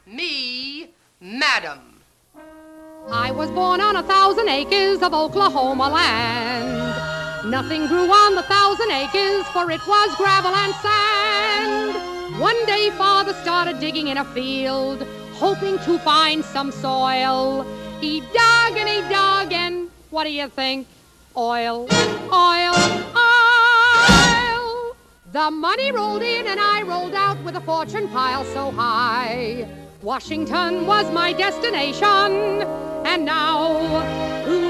Me, madam. I was born on 1,000 acres of Oklahoma land. Nothing grew on the 1,000 acres, for it was gravel and sand. One day father started digging in a field, hoping to find some soil. He dug and what do you think? Oil. The money rolled in and I rolled out with a fortune pile so high. Washington was my destination, and now who